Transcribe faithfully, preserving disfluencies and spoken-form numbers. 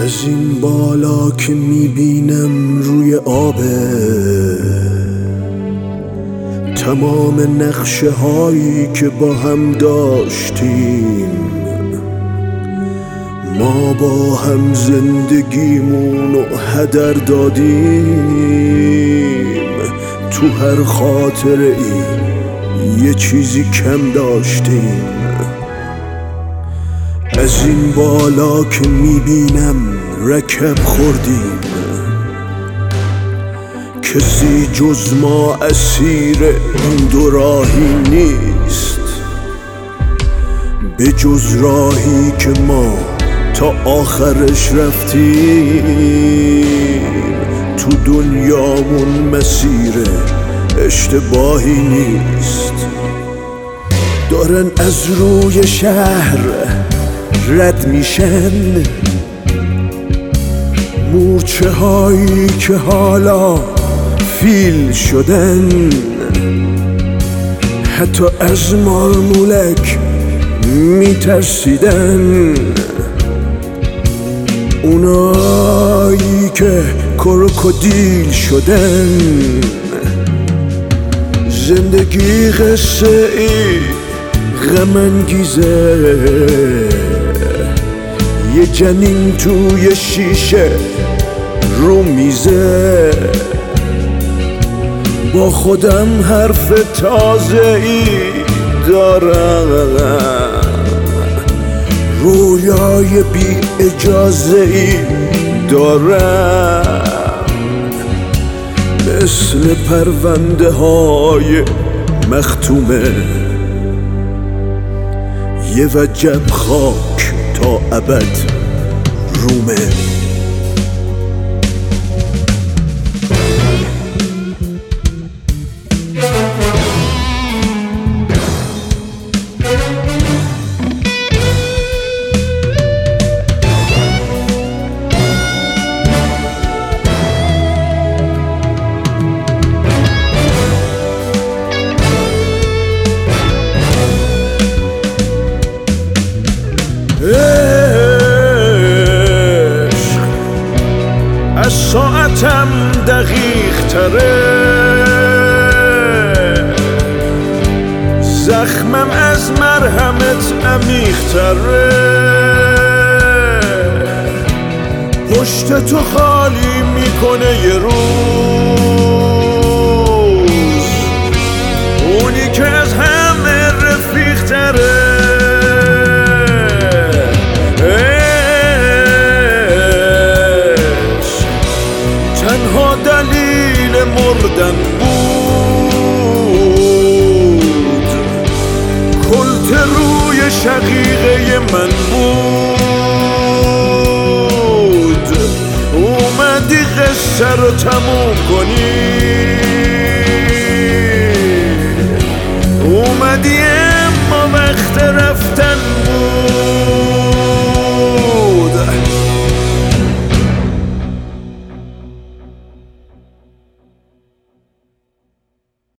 از این بالا که میبینم روی آبه تمام نقشه هایی که با هم داشتیم، ما با هم زندگیمونو هدر دادیم. تو هر خاطره ای یه چیزی کم داشتیم. از این بالا که میبینم رکب خوردیم، کسی جز ما اسیر این دو راهی نیست، به جز راهی که ما تا آخرش رفتیم. تو دنیامون مسیر اشتباهی نیست. دارن از روی شهر رد میشن مورچه هایی که حالا فیل شدن، حتی از مارمولک میترسیدن. اونایی که کروکودیل شدن. زندگی قصه ای غم انگیزه، یه جنین توی شیشه رو میزه. با خودم حرف تازه ای دارم، رویای بی اجازه ای دارم. مثل پرونده های مختومه، یه وجب خاک تا ابد رومه. عشق از ساعتم دقیق تره، زخمم از مرهمت عمیق تره. پشت تو خالی میکنه یه روز، اونی که از همه رفیق تره. تنها دلیل مردن بود، کلت روی شقیقه من بود. اومدی قصه رو تموم کنی،